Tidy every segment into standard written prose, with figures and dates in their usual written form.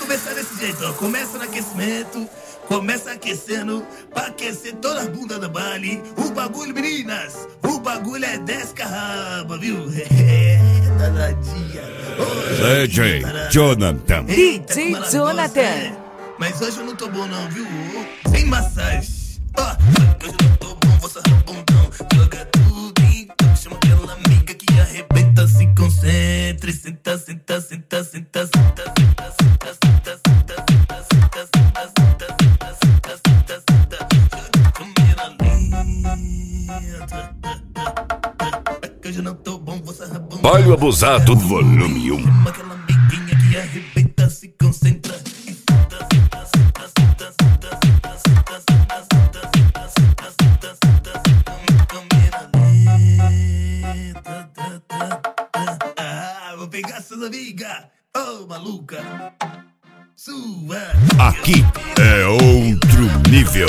começar desse jeito, ó. Começa no aquecimento, começa aquecendo, pra aquecer toda a bunda do baile. O bagulho, meninas, o bagulho é 10 carraba, viu? Danadinha. DJ Jonathan. Eita, DJ Jonathan. Mas hoje eu não tô bom não, viu? Sem massagem. Ó, hoje eu não tô bom, vou sarrar bundão. Joga tudo então, chama aquela amiga que arrebenta. Se concentre, senta, senta, senta, senta, senta, senta, senta, senta, senta, senta, senta, senta, senta, senta, senta, senta. Joga câmera lenta. Hoje eu não tô bom, vou sarrar bundão. Baile Abusado, volume 1. Chama aquela amiguinha que arrebenta, se concentra. Vou pegar suas amigas, ô maluca. Sua. Aqui é outro nível.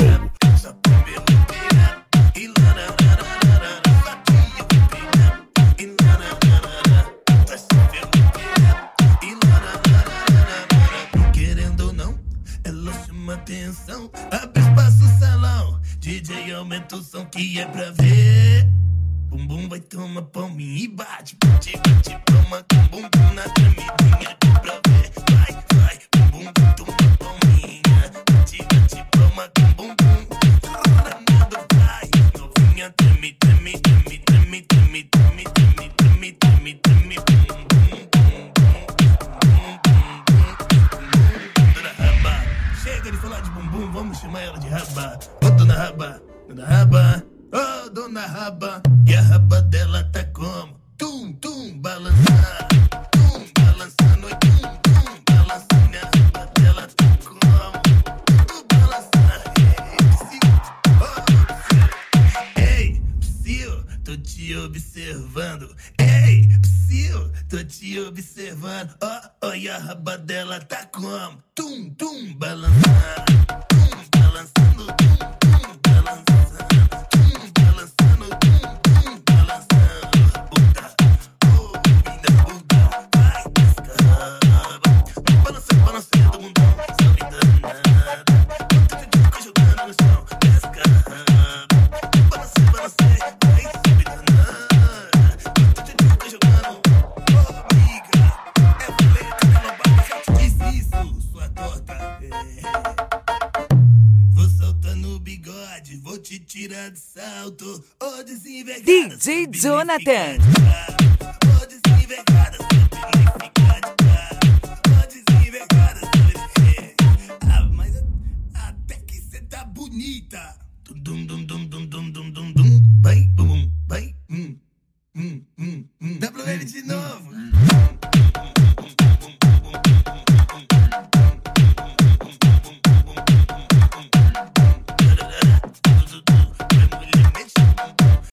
Querendo ou não, ela chama atenção. Abre espaço no salão, DJ aumenta o som que é pra ver. Bumbum vai tomar palminha e bate, bate, bate, palma com bumbum na tremidinha que é pra ver. Vai, vai, bumbum vai tomar palminha, bate, bate, palma com bumbum. Ramando vai, novinha treme, treme, treme, treme, treme, treme, treme, treme, treme, treme, bum, bum, bum, bum, bum, bum, dona Raba. Chega de falar de bumbum, vamos chamar ela de Raba. Ô dona Raba, dona Raba. Oh, dona Raba, e a raba dela tá como? Tum, tum, balançando, tum, tum, balançando, e a raba dela tá como? Tum, balançando, ei, psiu, tô te observando, ei, psiu, tô te observando, oh, e a raba dela tá como? Tum, tum, balançando, tum, balançando, tum, tum, balançando. Vou te tirar de salto, ô desenvergada. DJ Jonathan. Ô desenvergada, ficar de cara. Ô desenvergada, mas até que cê tá bonita. Dum dum dum dum dum dum dum dum. Vai, bum, vai. WL de novo.